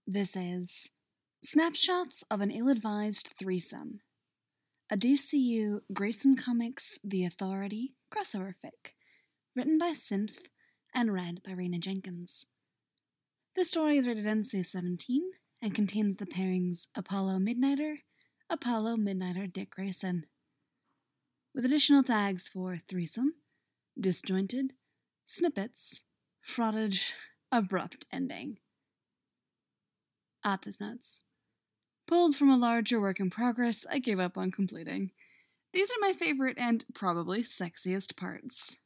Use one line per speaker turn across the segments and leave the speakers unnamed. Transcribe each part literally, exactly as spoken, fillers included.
This is Snapshots of an Ill-Advised Threesome, a D C U Grayson Comics The Authority crossover fic, written by Synth and read by Raina Jenkins. This story is rated N C seventeen and contains the pairings Apollo Midnighter, Apollo Midnighter Dick Grayson, with additional tags for threesome, disjointed, snippets, frottage, abrupt ending. Author's notes. Pulled from a larger work in progress I gave up on completing. These are my favorite and probably sexiest parts.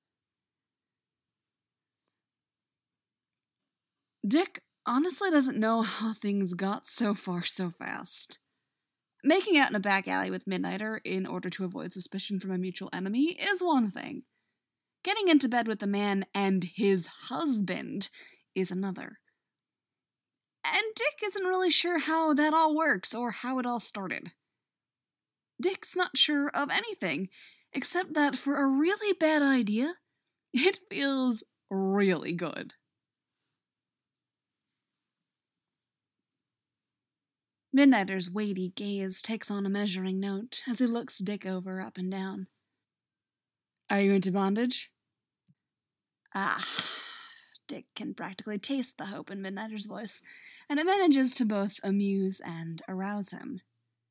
Dick honestly doesn't know how things got so far so fast. Making out in a back alley with Midnighter in order to avoid suspicion from a mutual enemy is one thing. Getting into bed with the man and his husband is another. And Dick isn't really sure how that all works or how it all started. Dick's not sure of anything, except that for a really bad idea, it feels really good. Midnighter's weighty gaze takes on a measuring note as he looks Dick over up and down. Are you into bondage? Ah, Dick can practically taste the hope in Midnighter's voice, and it manages to both amuse and arouse him.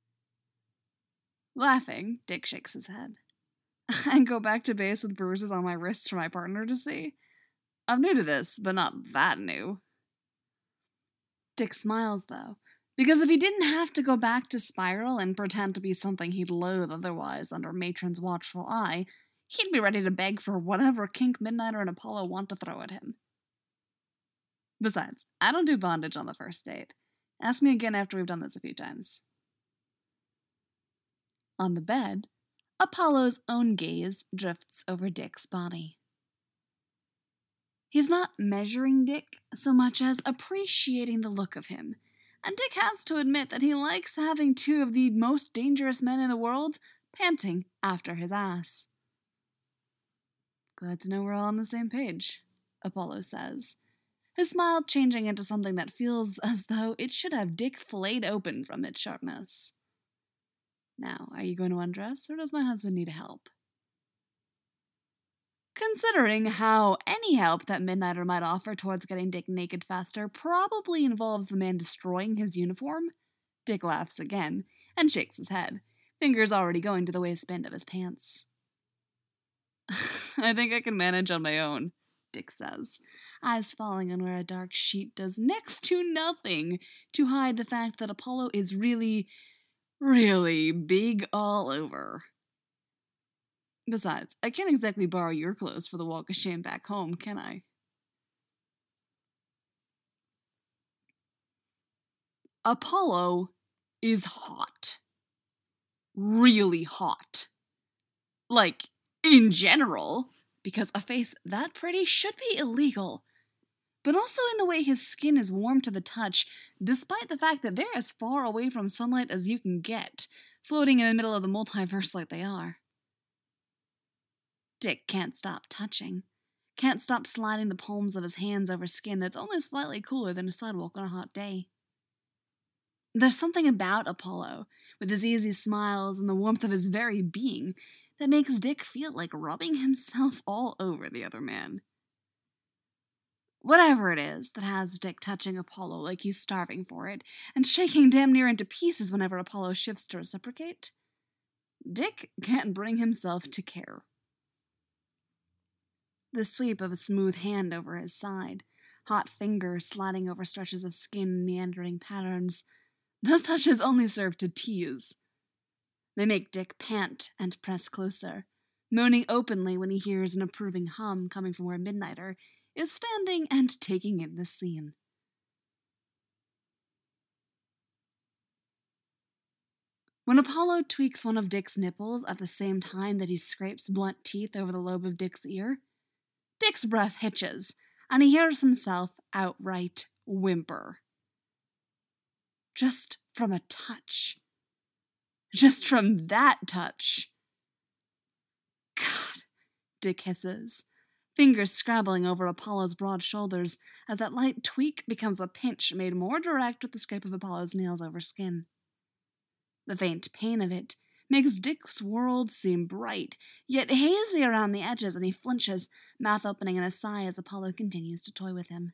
Laughing, Dick shakes his head. I go back to base with bruises on my wrists for my partner to see. I'm new to this, but not that new. Dick smiles, though, because if he didn't have to go back to Spiral and pretend to be something he'd loathe otherwise under Matron's watchful eye, he'd be ready to beg for whatever kink Midnighter and Apollo want to throw at him. Besides, I don't do bondage on the first date. Ask me again after we've done this a few times. On the bed, Apollo's own gaze drifts over Dick's body. He's not measuring Dick so much as appreciating the look of him, and Dick has to admit that he likes having two of the most dangerous men in the world panting after his ass. Glad to know we're all on the same page, Apollo says, his smile changing into something that feels as though it should have Dick flayed open from its sharpness. Now, are you going to undress, or does my husband need help? Considering how any help that Midnighter might offer towards getting Dick naked faster probably involves the man destroying his uniform, Dick laughs again and shakes his head, fingers already going to the waistband of his pants. I think I can manage on my own, Dick says, eyes falling on where a dark sheet does next to nothing to hide the fact that Apollo is really, really big all over. Besides, I can't exactly borrow your clothes for the walk of shame back home, can I? Apollo is hot. Really hot. Like, in general, because a face that pretty should be illegal, but also in the way his skin is warm to the touch, despite the fact that they're as far away from sunlight as you can get, floating in the middle of the multiverse like they are. Dick can't stop touching, can't stop sliding the palms of his hands over skin that's only slightly cooler than a sidewalk on a hot day. There's something about Apollo, with his easy smiles and the warmth of his very being, that makes Dick feel like rubbing himself all over the other man. Whatever it is that has Dick touching Apollo like he's starving for it, and shaking damn near into pieces whenever Apollo shifts to reciprocate, Dick can't bring himself to care. The sweep of a smooth hand over his side, hot fingers sliding over stretches of skin in meandering patterns, those touches only serve to tease. They make Dick pant and press closer, moaning openly when he hears an approving hum coming from where Midnighter is standing and taking in the scene. When Apollo tweaks one of Dick's nipples at the same time that he scrapes blunt teeth over the lobe of Dick's ear, Dick's breath hitches, and he hears himself outright whimper. Just from a touch. Just from that touch. God, Dick hisses, fingers scrabbling over Apollo's broad shoulders as that light tweak becomes a pinch made more direct with the scrape of Apollo's nails over skin. The faint pain of it makes Dick's world seem bright, yet hazy around the edges, and he flinches, mouth opening in a sigh as Apollo continues to toy with him.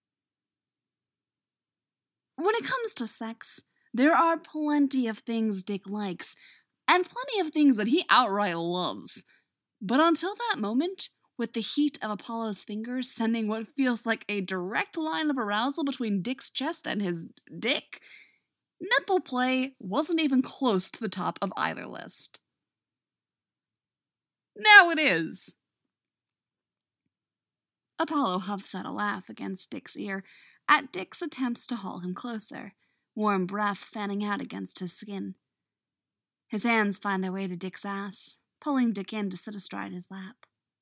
When it comes to sex, there are plenty of things Dick likes, and plenty of things that he outright loves. But until that moment, with the heat of Apollo's fingers sending what feels like a direct line of arousal between Dick's chest and his dick, nipple play wasn't even close to the top of either list. Now it is. Apollo huffs out a laugh against Dick's ear at Dick's attempts to haul him closer, warm breath fanning out against his skin. His hands find their way to Dick's ass, pulling Dick in to sit astride his lap.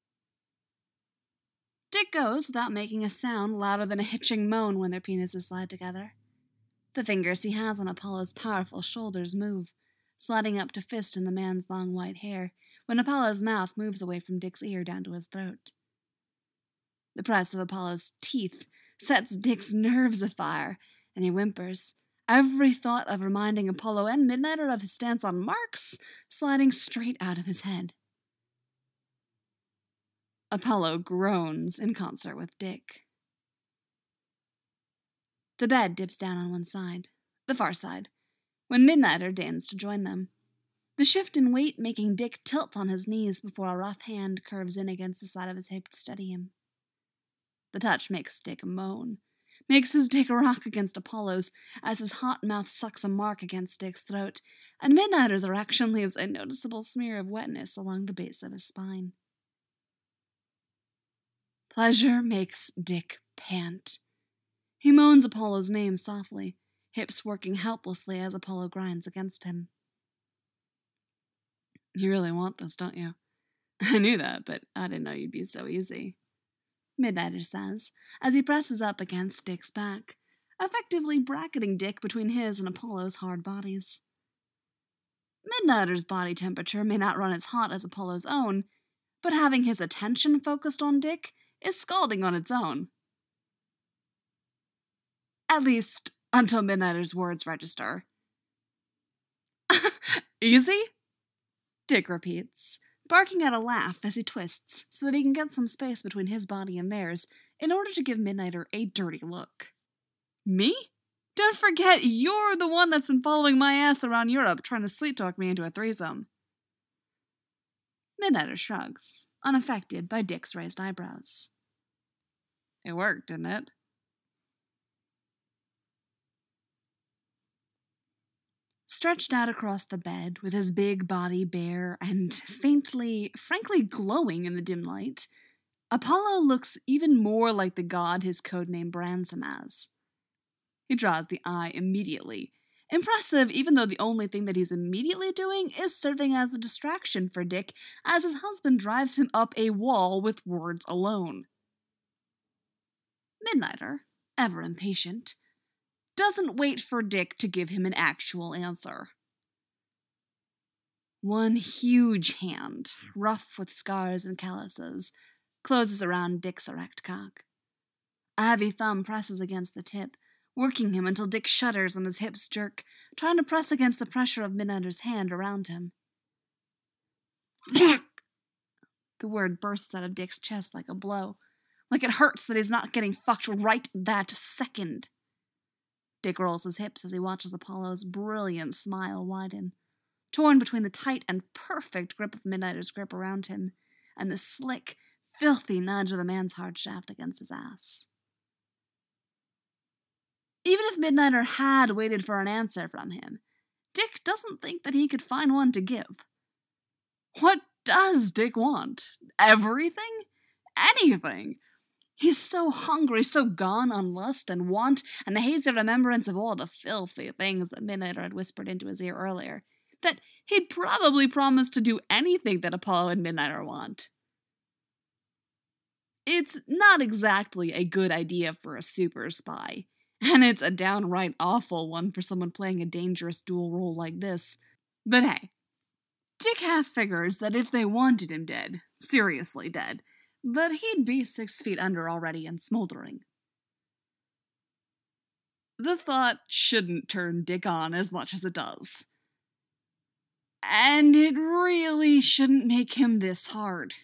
Dick goes without making a sound louder than a hitching moan when their penises slide together. The fingers he has on Apollo's powerful shoulders move, sliding up to fist in the man's long white hair, when Apollo's mouth moves away from Dick's ear down to his throat. The press of Apollo's teeth sets Dick's nerves afire, and he whimpers, every thought of reminding Apollo and Midnighter of his stance on Marks sliding straight out of his head. Apollo groans in concert with Dick. The bed dips down on one side, the far side, when Midnighter deigns to join them. The shift in weight making Dick tilt on his knees before a rough hand curves in against the side of his hip to steady him. The touch makes Dick moan, makes his dick rock against Apollo's as his hot mouth sucks a mark against Dick's throat, and Midnighter's erection leaves a noticeable smear of wetness along the base of his spine. Pleasure makes Dick pant. He moans Apollo's name softly, hips working helplessly as Apollo grinds against him. You really want this, don't you? I knew that, but I didn't know you'd be so easy. Midnighter says, as he presses up against Dick's back, effectively bracketing Dick between his and Apollo's hard bodies. Midnighter's body temperature may not run as hot as Apollo's own, but having his attention focused on Dick is scalding on its own. At least, until Midnighter's words register. Easy? Dick repeats, barking out a laugh as he twists so that he can get some space between his body and theirs in order to give Midnighter a dirty look. Me? Don't forget, you're the one that's been following my ass around Europe trying to sweet-talk me into a threesome. Midnighter shrugs, unaffected by Dick's raised eyebrows. It worked, didn't it? Stretched out across the bed, with his big body bare and faintly, frankly glowing in the dim light, Apollo looks even more like the god his codename brands him as. He draws the eye immediately. Impressive, even though the only thing that he's immediately doing is serving as a distraction for Dick as his husband drives him up a wall with words alone. Midnighter, ever impatient, doesn't wait for Dick to give him an actual answer. One huge hand, rough with scars and calluses, closes around Dick's erect cock. A heavy thumb presses against the tip, working him until Dick shudders and his hips jerk, trying to press against the pressure of Midnighter's hand around him. Fuck! The word bursts out of Dick's chest like a blow, like it hurts that he's not getting fucked right that second. Dick rolls his hips as he watches Apollo's brilliant smile widen, torn between the tight and perfect grip of Midnighter's grip around him and the slick, filthy nudge of the man's hard shaft against his ass. Even if Midnighter had waited for an answer from him, Dick doesn't think that he could find one to give. What does Dick want? Everything? Anything? He's so hungry, so gone on lust and want and the hazy remembrance of all the filthy things that Midnighter had whispered into his ear earlier, that he'd probably promised to do anything that Apollo and Midnighter want. It's not exactly a good idea for a super spy, and it's a downright awful one for someone playing a dangerous dual role like this. But hey, Dick half figures that if they wanted him dead, seriously dead, but he'd be six feet under already and smoldering. The thought shouldn't turn Dick on as much as it does. And it really shouldn't make him this hard.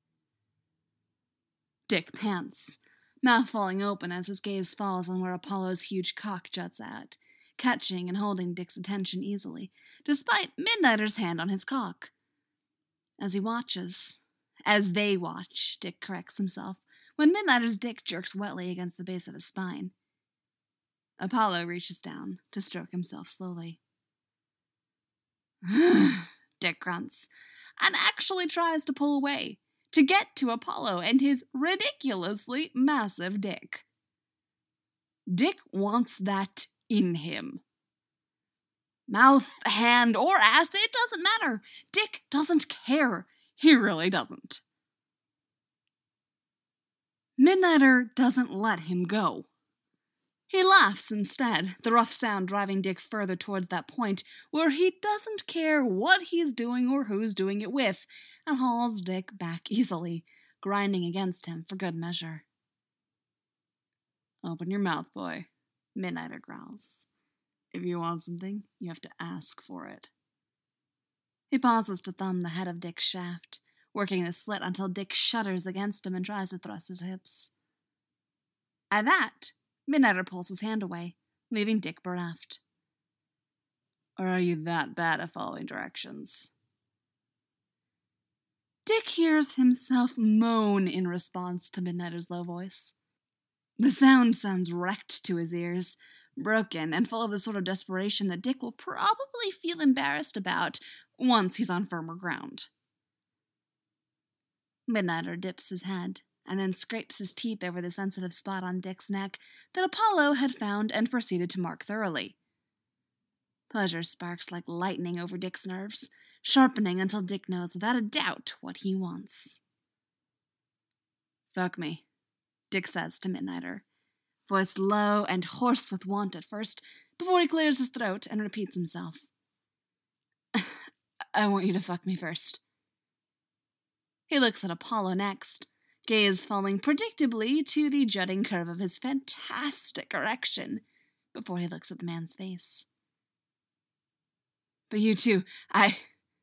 Dick pants, mouth falling open as his gaze falls on where Apollo's huge cock juts out, catching and holding Dick's attention easily, despite Midnighter's hand on his cock. As he watches, as they watch, Dick corrects himself, when Midnighter's dick jerks wetly against the base of his spine. Apollo reaches down to stroke himself slowly. Dick grunts, and actually tries to pull away, to get to Apollo and his ridiculously massive dick. Dick wants that in him. Mouth, hand, or ass, it doesn't matter. Dick doesn't care. He really doesn't. Midnighter doesn't let him go. He laughs instead, the rough sound driving Dick further towards that point where he doesn't care what he's doing or who's doing it with, and hauls Dick back easily, grinding against him for good measure. "Open your mouth, boy," Midnighter growls. "If you want something, you have to ask for it." He pauses to thumb the head of Dick's shaft, working the slit until Dick shudders against him and tries to thrust his hips. At that, Midnighter pulls his hand away, leaving Dick bereft. "Or are you that bad at following directions?" Dick hears himself moan in response to Midnighter's low voice. The sound sounds wrecked to his ears, broken and full of the sort of desperation that Dick will probably feel embarrassed about once he's on firmer ground. Midnighter dips his head, and then scrapes his teeth over the sensitive spot on Dick's neck that Apollo had found and proceeded to mark thoroughly. Pleasure sparks like lightning over Dick's nerves, sharpening until Dick knows without a doubt what he wants. "Fuck me," Dick says to Midnighter, voice low and hoarse with want at first, before he clears his throat and repeats himself. "I want you to fuck me first." He looks at Apollo next, gaze falling predictably to the jutting curve of his fantastic erection, before he looks at the man's face. "But you too, I..."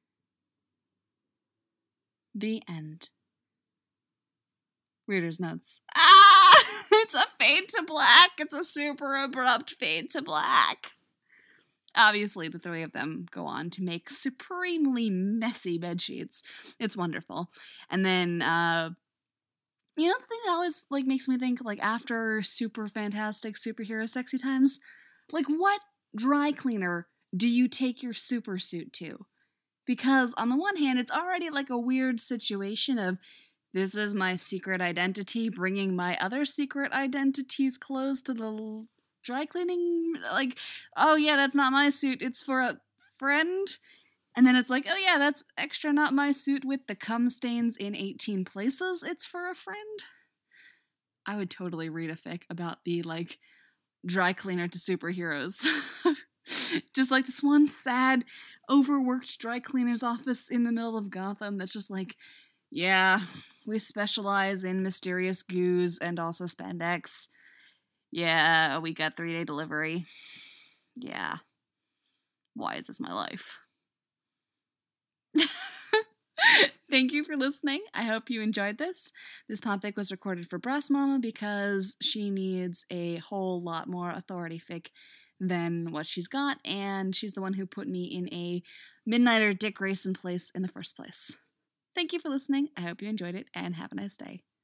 The end. Reader's notes. Ah! It's a fade to black! It's a super abrupt fade to black! Obviously, the three of them go on to make supremely messy bedsheets. It's wonderful. And then, uh, you know the thing that always, like, makes me think, like, after super fantastic superhero sexy times? Like, what dry cleaner do you take your super suit to? Because, on the one hand, it's already, like, a weird situation of, this is my secret identity, bringing my other secret identity's clothes to the dry cleaning, like, oh yeah, that's not my suit, it's for a friend. And then it's like, oh yeah, that's extra not my suit with the cum stains in eighteen places, it's for a friend. I would totally read a fic about the, like, dry cleaner to superheroes. Just like this one sad, overworked dry cleaner's office in the middle of Gotham that's just like, yeah, we specialize in mysterious goos and also spandex. Yeah, we got three-day delivery. Yeah. Why is this my life? Thank you for listening. I hope you enjoyed this. This podfic was recorded for Breast Mama because she needs a whole lot more authority fic than what she's got, and she's the one who put me in a Midnighter Dick Grayson place in the first place. Thank you for listening. I hope you enjoyed it, and have a nice day.